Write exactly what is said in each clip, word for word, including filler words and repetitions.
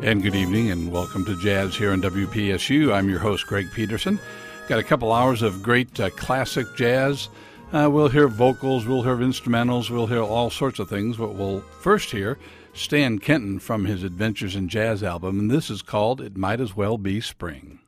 And good evening and welcome to Jazz here on W P S U. I'm your host, Greg Peterson. Got a couple hours of great uh, classic jazz. Uh, we'll hear vocals, we'll hear instrumentals, we'll hear all sorts of things, but we'll first hear Stan Kenton from his Adventures in Jazz album, and this is called It Might As Well Be Spring.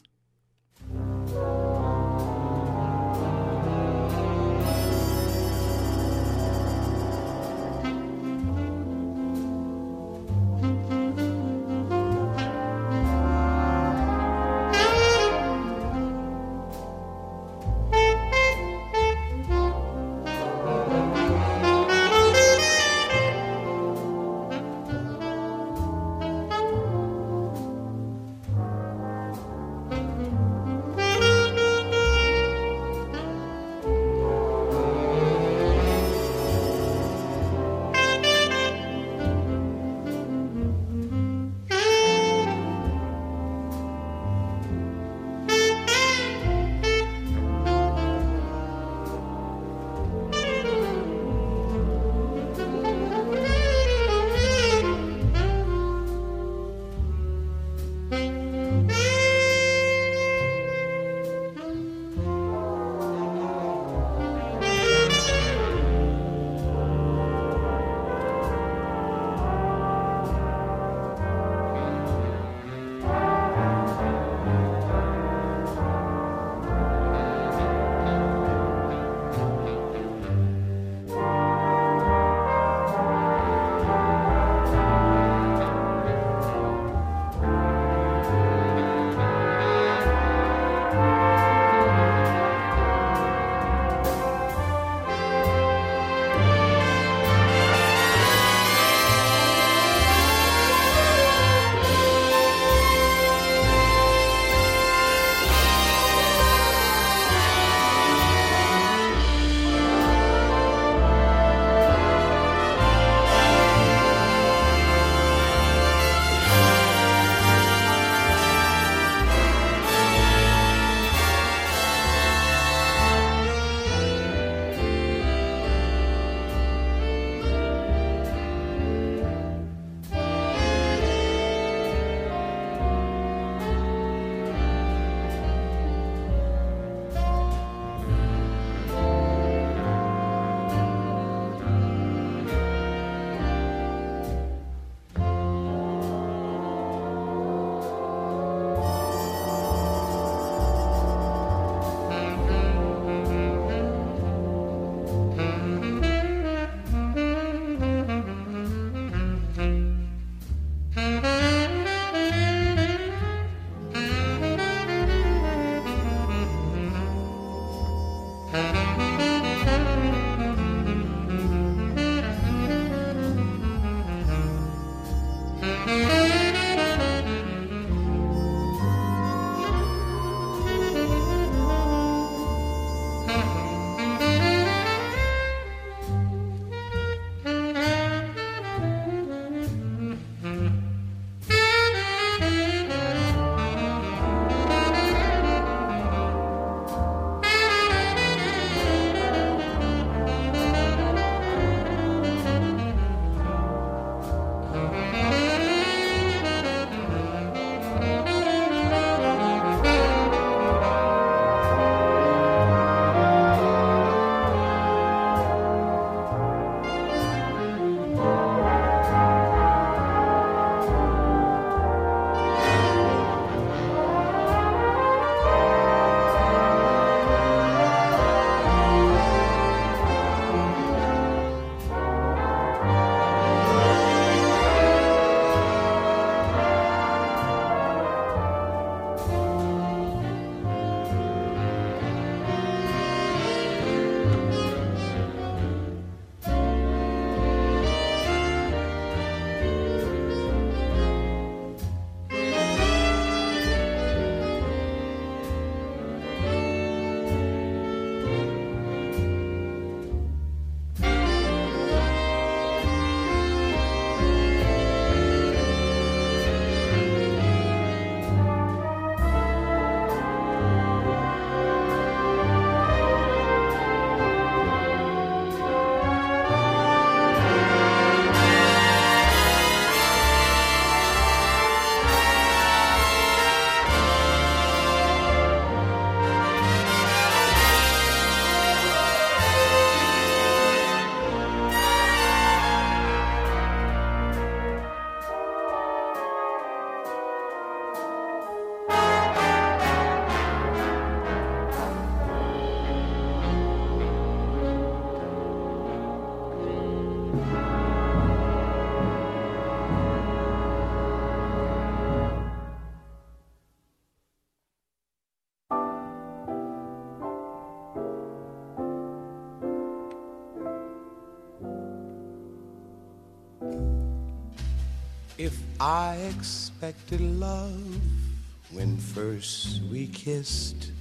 If I expected love when first we kissed,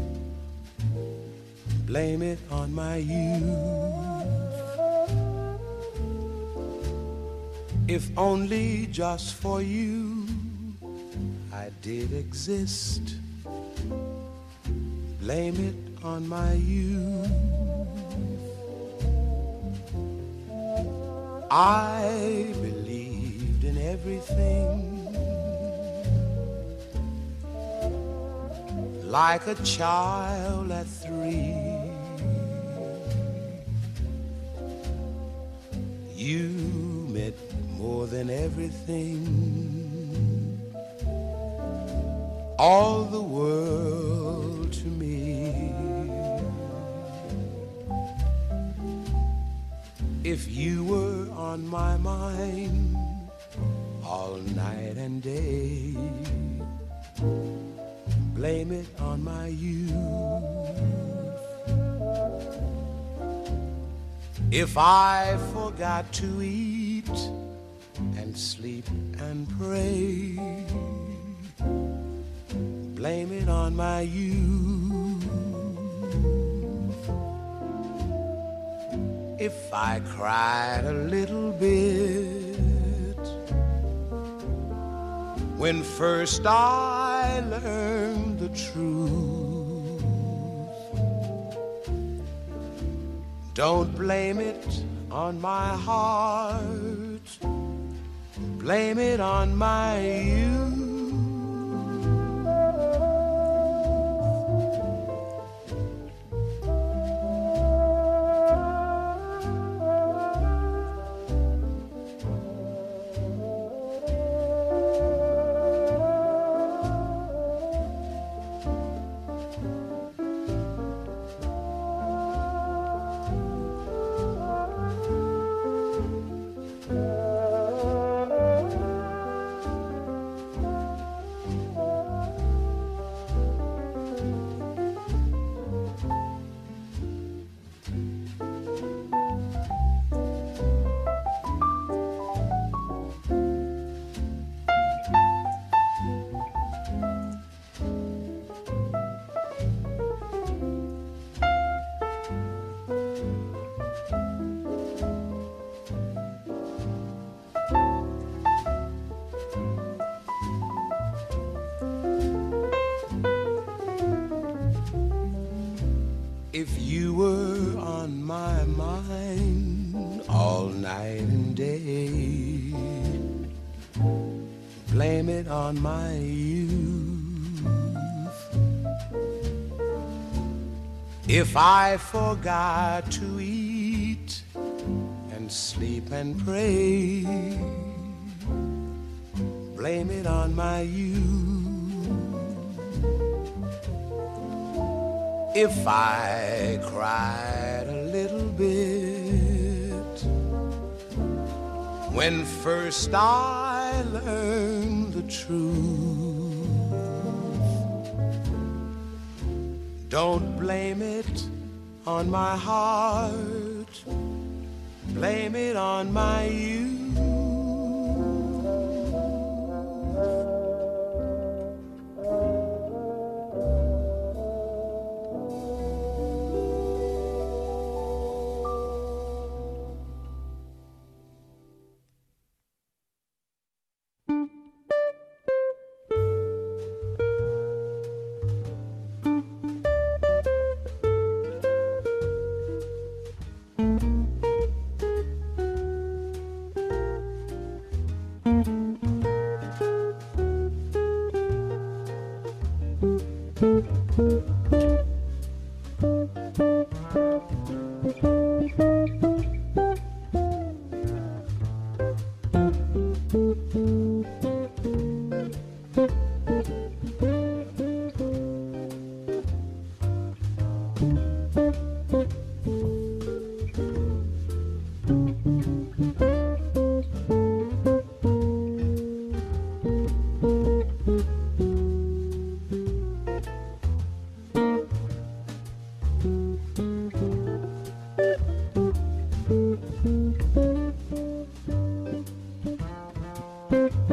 blame it on my youth. If only just for you I did exist, blame it on my youth. I believed in everything like a child at three. You meant more than everything, all the world to me. If you were on my mind all night and day, blame it on my youth. If I forgot to eat and sleep and pray, blame it on my youth. If I cried a little bit when first I learned the truth, don't blame it on my heart, blame it on my youth. If you were on my mind all night and day, blame it on my youth. If I forgot to eat and sleep and pray, blame it on my youth. If I cried a little bit when first I learned the truth, don't blame it on my heart, blame it on my youth. Thank you.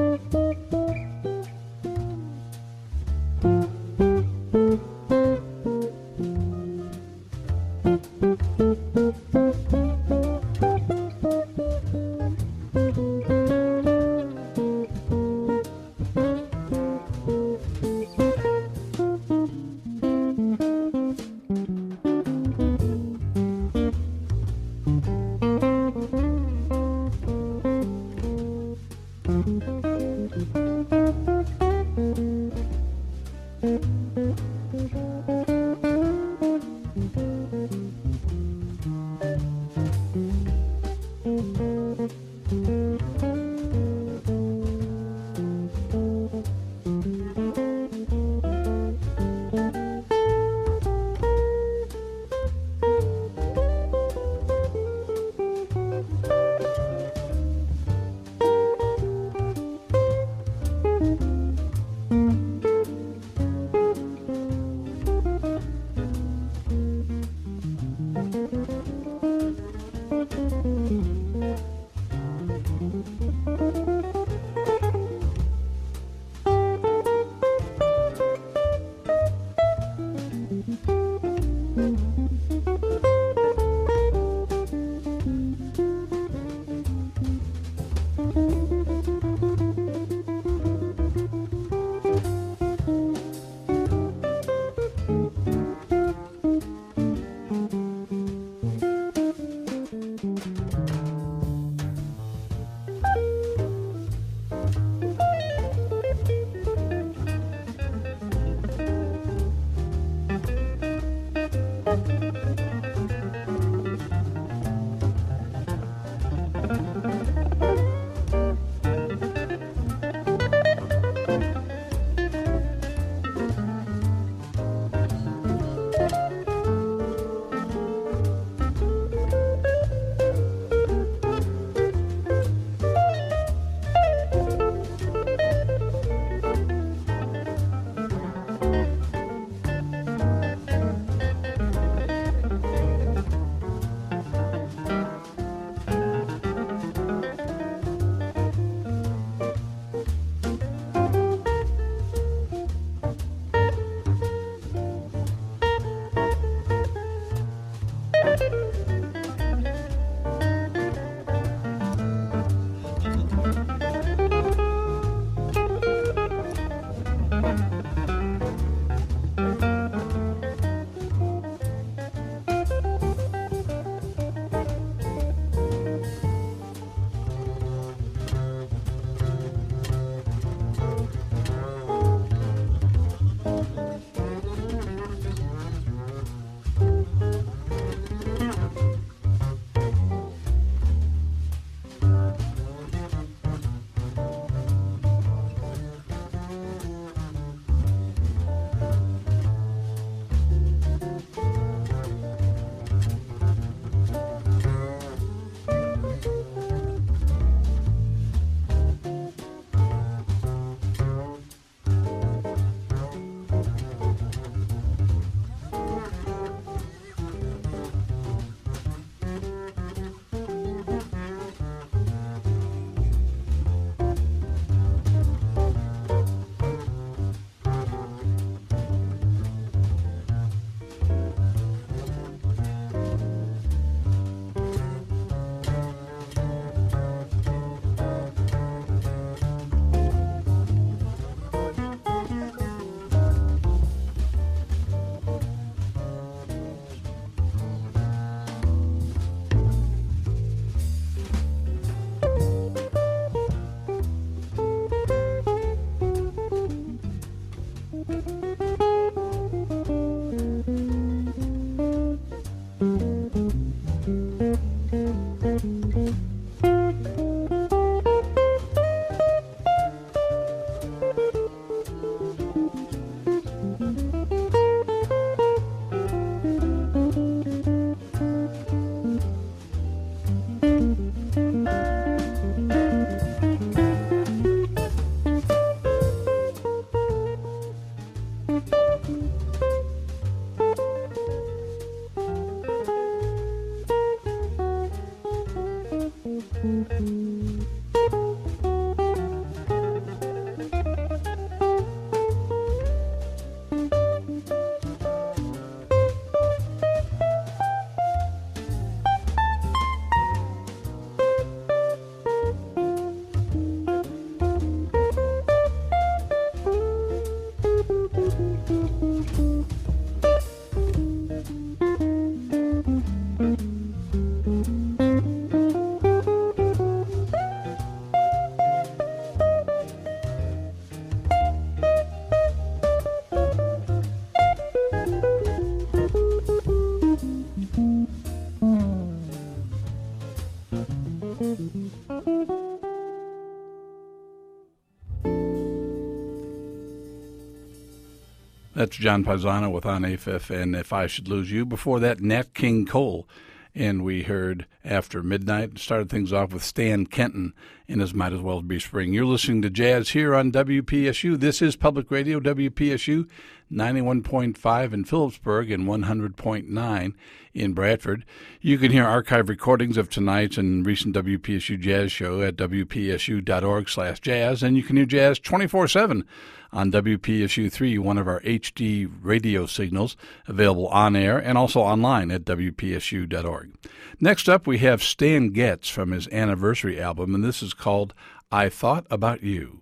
That's John Paisano with On Afif and If I Should Lose You. Before that, Nat King Cole. And we heard After Midnight. Started things off with Stan Kenton in His Might As Well Be Spring. You're listening to Jazz here on W P S U. This is Public Radio, W P S U, ninety-one point five in Phillipsburg and one hundred point nine in Bradford. You can hear archive recordings of tonight's and recent W P S U Jazz show at W P S U dot org slash jazz, and you can hear jazz twenty-four seven on W P S U three, one of our H D radio signals, available on air and also online at W P S U dot org. Next up, we have Stan Getz from his anniversary album, and this is called I Thought About You.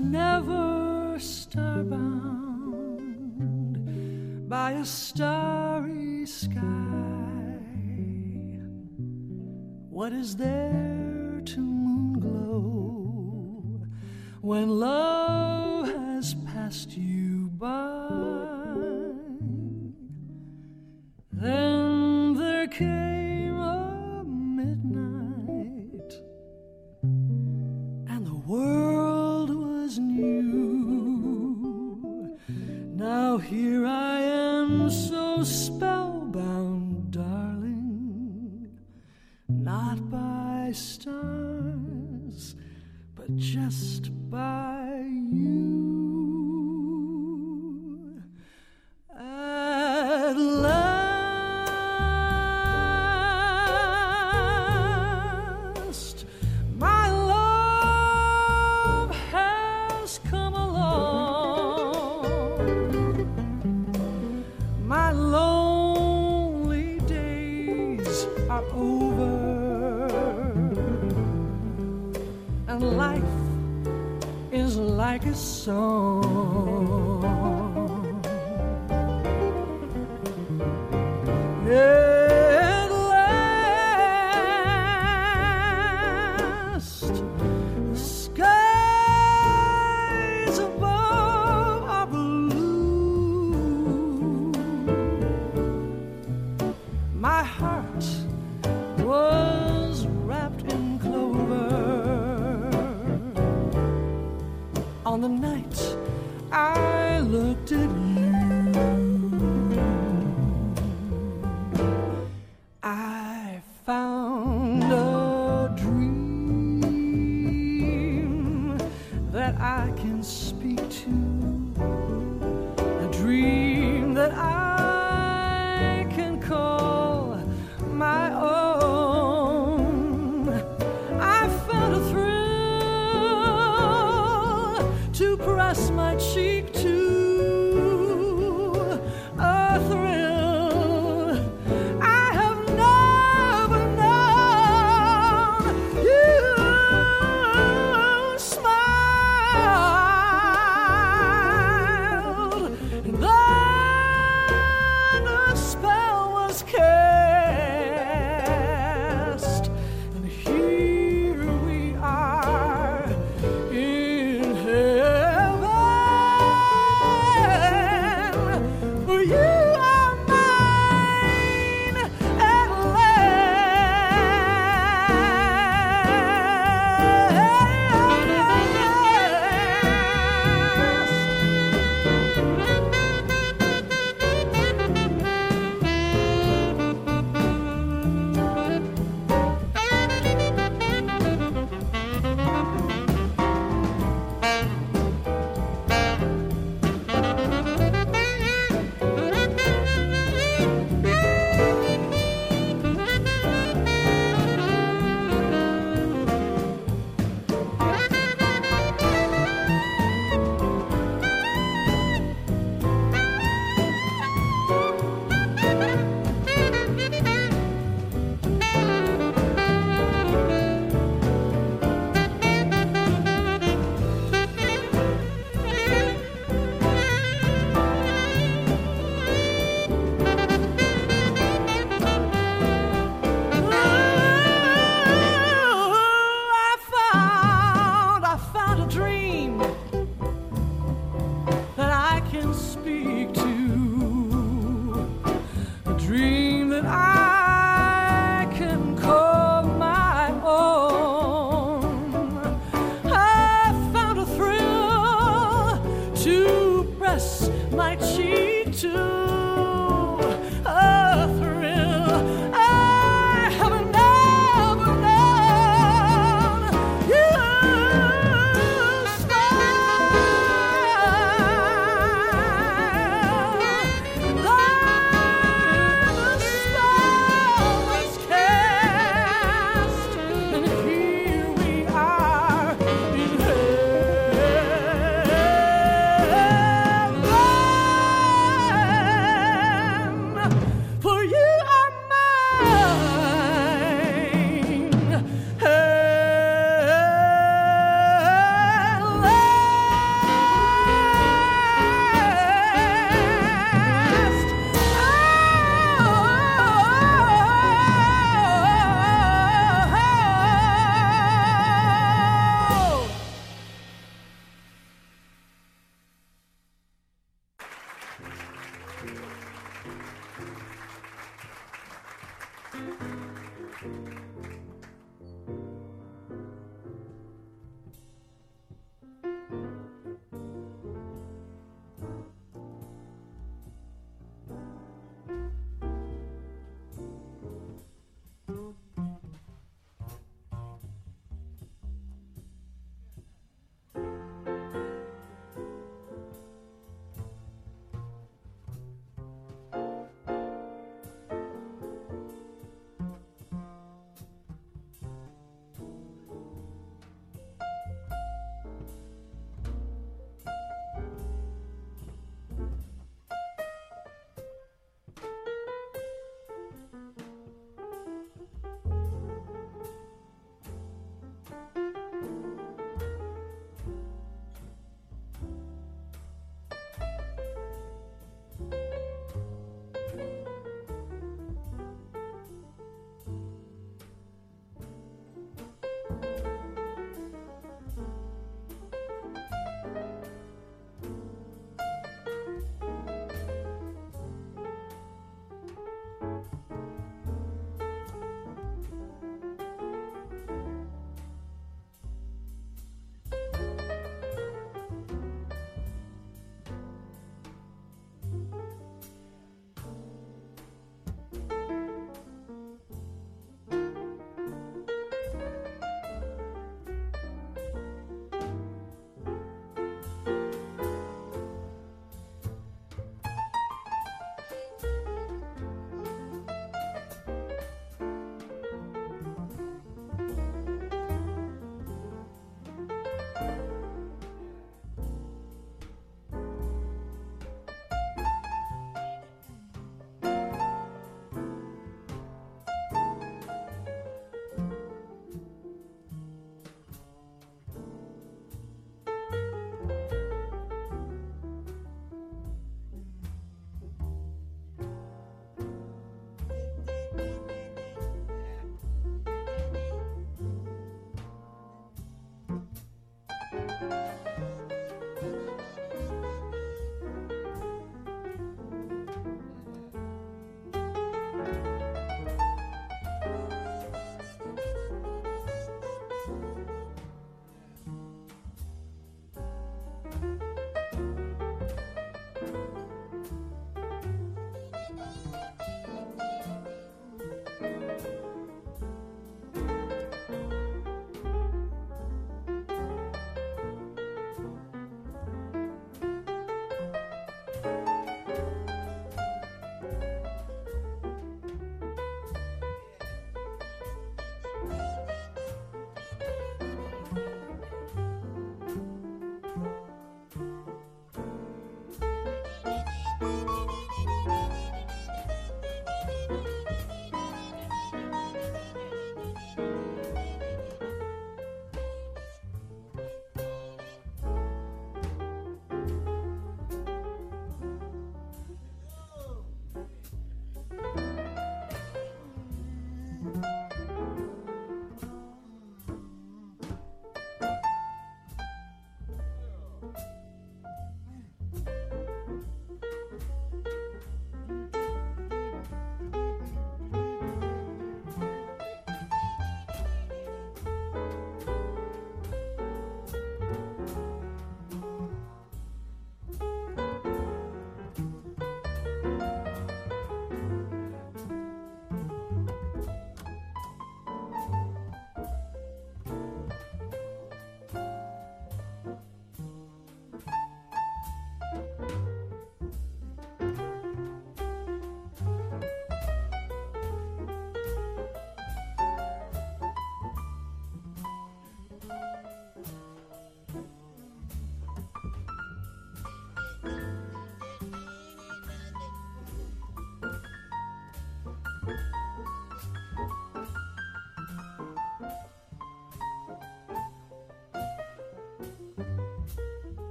never starbound by a starry sky. What is there to moonglow when love has passed you by? Then there came a midnight, and the world was new. Now here I am, so spellbound, darling, not by stars, but just by you. At last, my love has come along. My lonely days are over, and life is like a song. At last, the skies above are blue. My heart was wrapped in clover on the night I looked at you. I found a dream that I can speak to, a dream that I can call my own. I found a thrill to press my cheek to, a thrill I have never known. You smiled, and then the spell was cast, and here we are in heaven. For you are mine at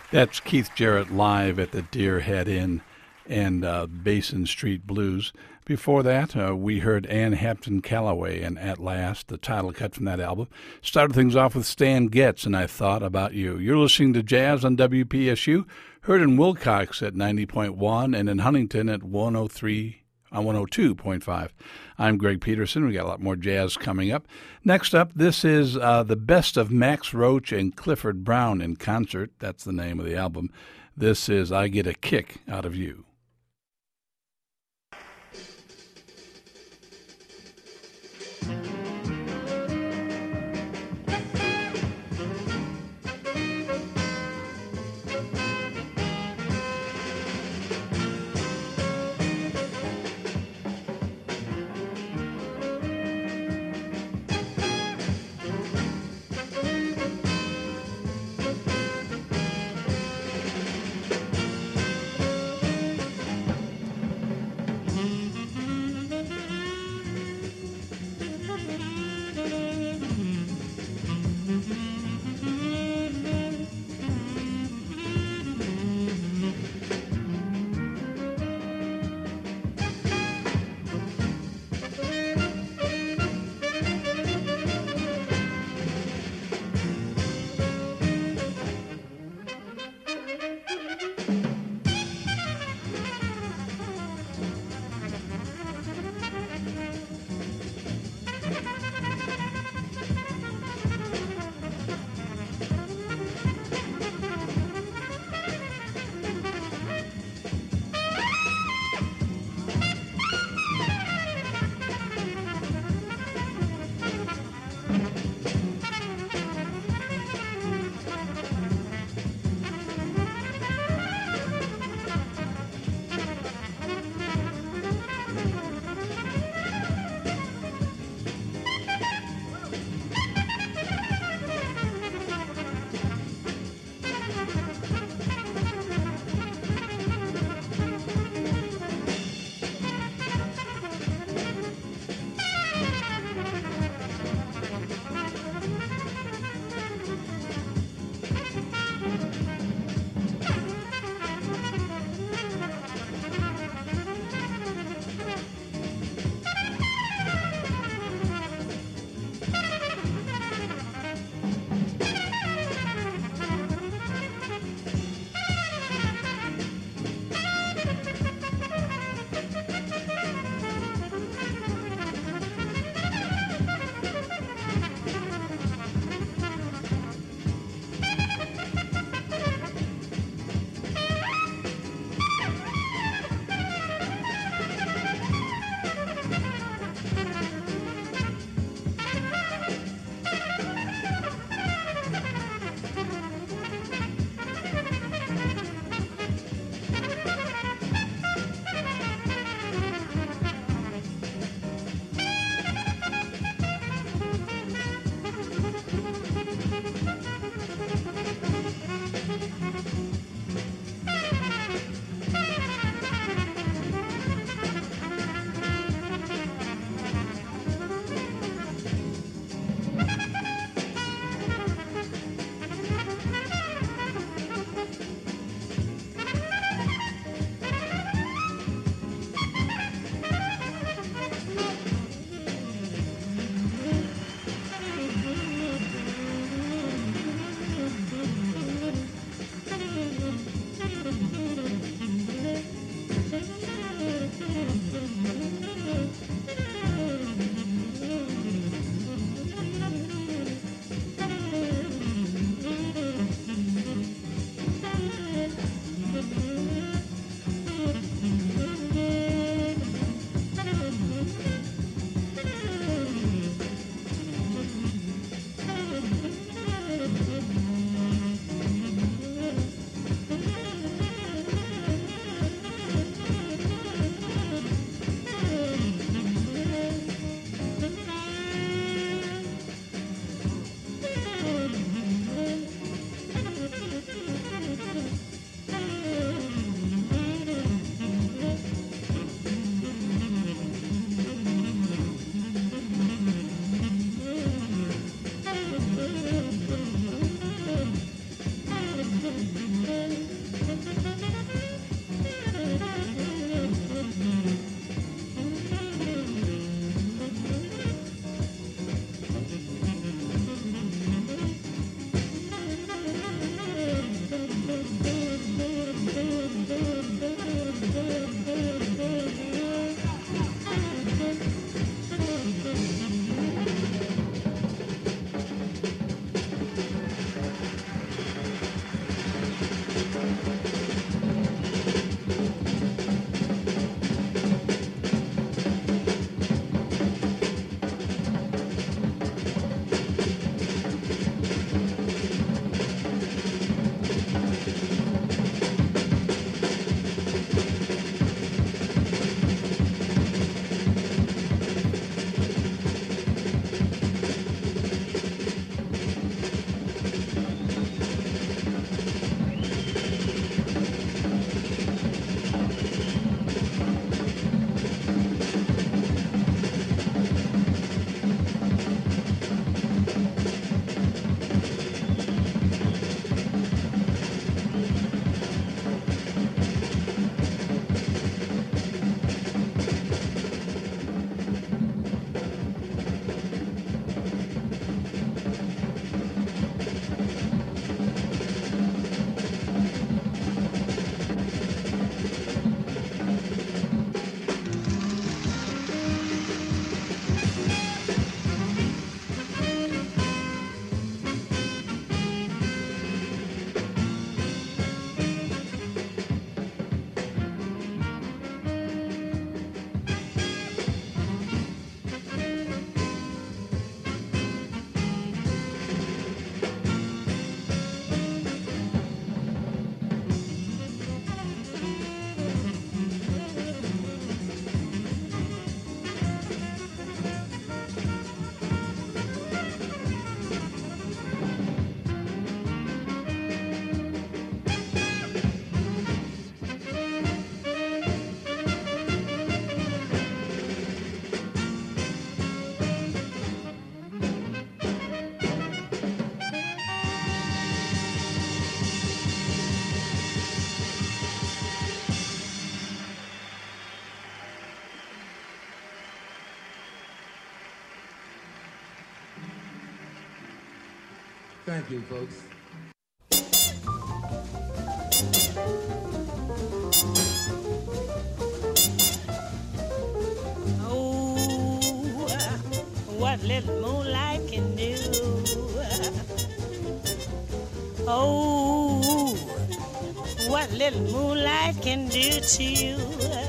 That's Keith Jarrett live at the Deer Head Inn and uh, Basin Street Blues. Before that, uh, we heard Ann Hampton Callaway and At Last, the title cut from that album. Started things off with Stan Getz and I Thought About You. You're listening to Jazz on W P S U, heard in Wilcox at ninety point one and in Huntington at one oh three on one oh two point five. I'm Greg Peterson. We got a lot more jazz coming up. Next up, this is uh, the best of Max Roach and Clifford Brown in concert. That's the name of the album. This is I Get a Kick Out of You. Thank you, folks. Oh, what little moonlight can do. Oh, what little moonlight can do to you.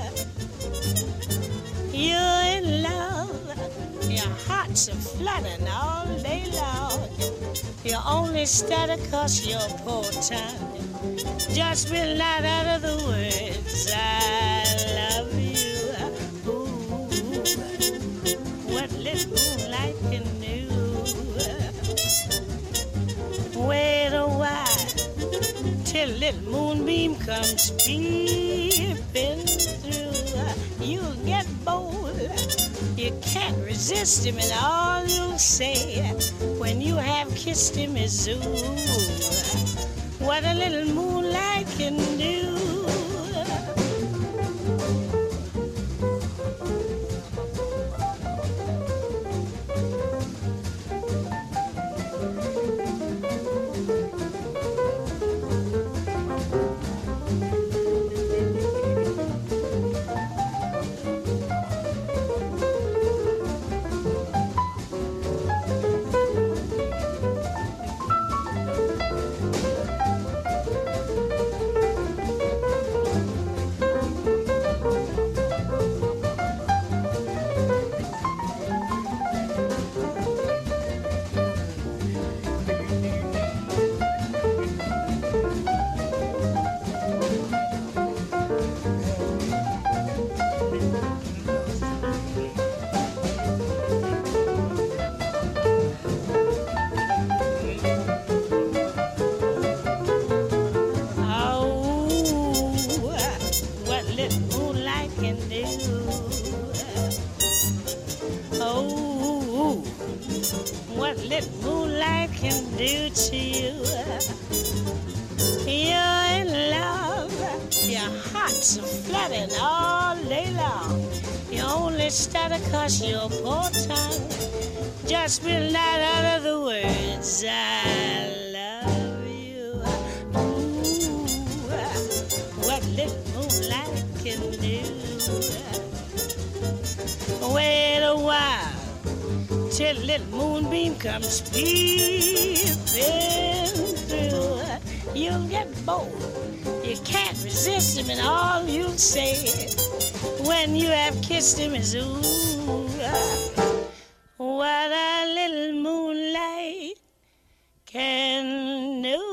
You're in love, your heart's a flooding all day long. You only stutter 'cause your poor tongue just will not utter the words I love you. Ooh, what little moonlight can do. Wait a while till little moonbeam comes peeping through. You'll get bold, you can't resist him, and all you'll say when you have kissed him is ooh, what a little moonlight can do. Stutter 'cause your poor tongue just will not utter the words I love you. Ooh, what little moonlight can do. Wait a while till little moonbeam comes peeping through. You'll get bold, you can't resist him, and all you'll say when you have kissed him is ooh, what a little moonlight can do.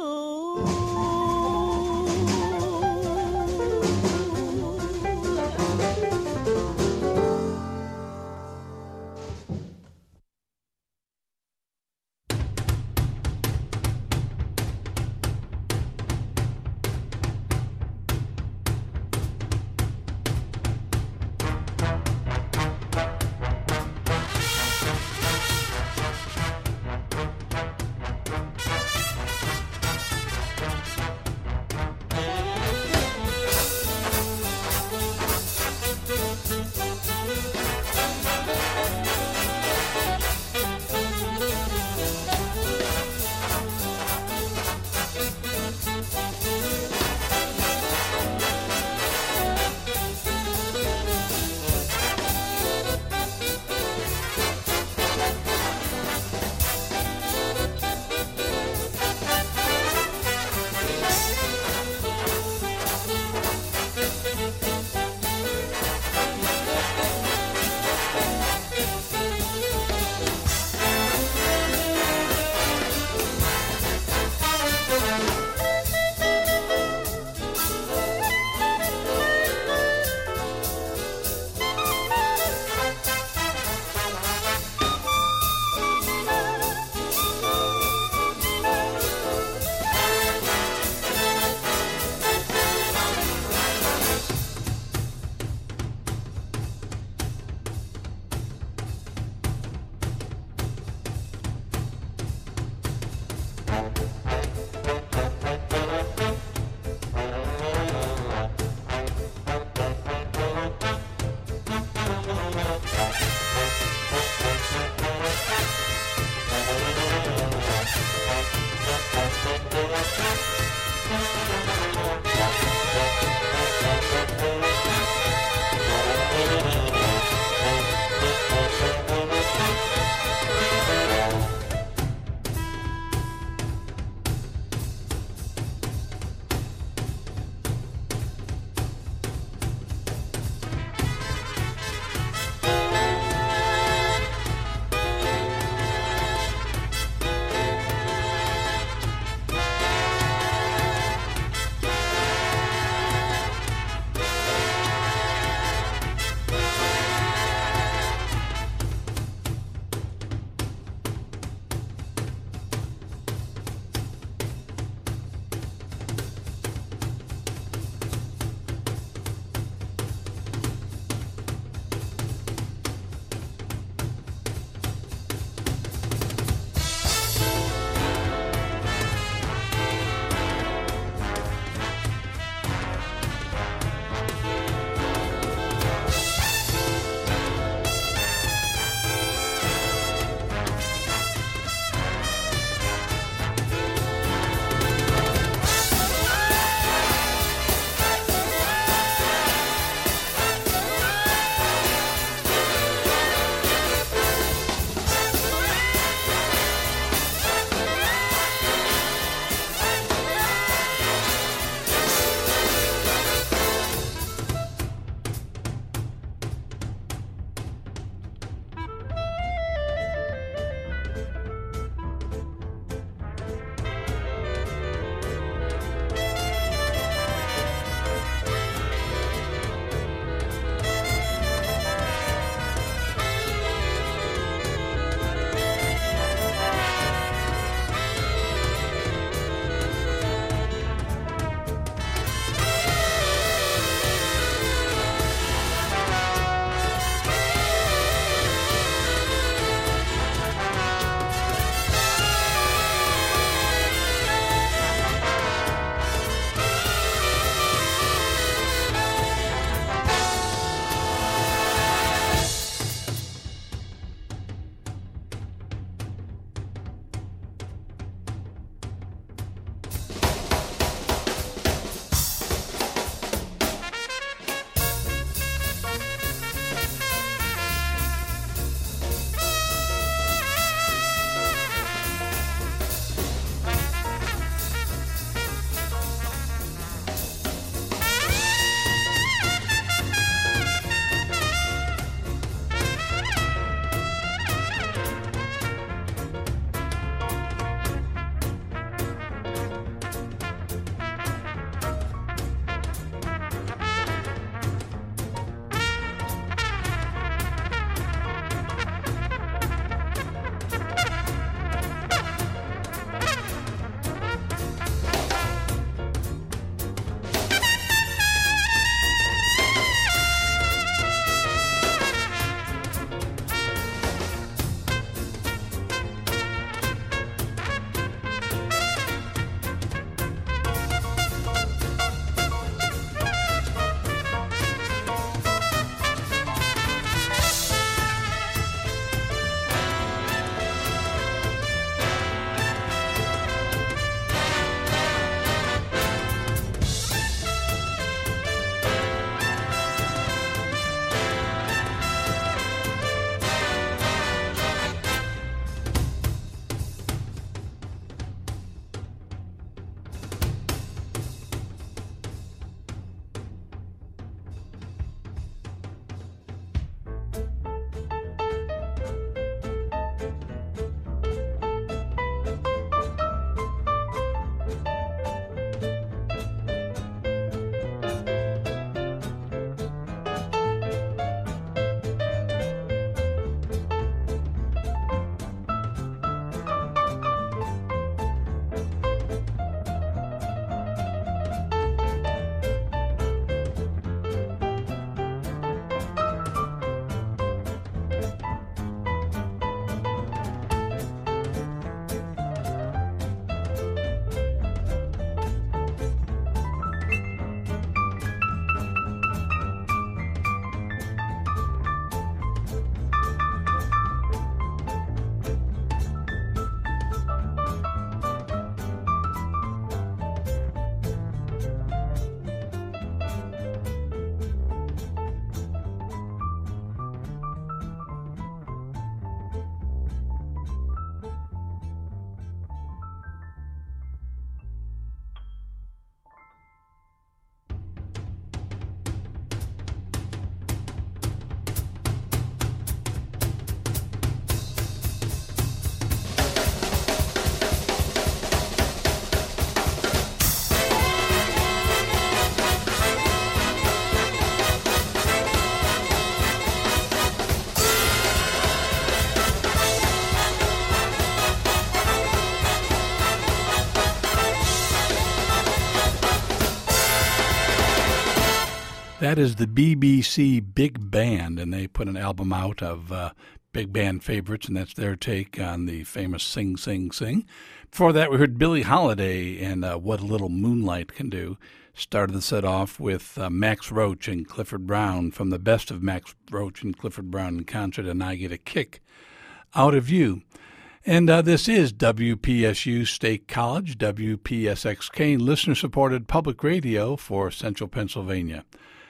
That is the B B C Big Band, and they put an album out of uh, big band favorites, and that's their take on the famous Sing, Sing, Sing. Before that, we heard Billie Holiday and uh, What a Little Moonlight Can Do. Started the set off with uh, Max Roach and Clifford Brown from the best of Max Roach and Clifford Brown in concert, and I Get a Kick Out of You. And uh, this is W P S U State College, W P S X K, listener-supported public radio for Central Pennsylvania.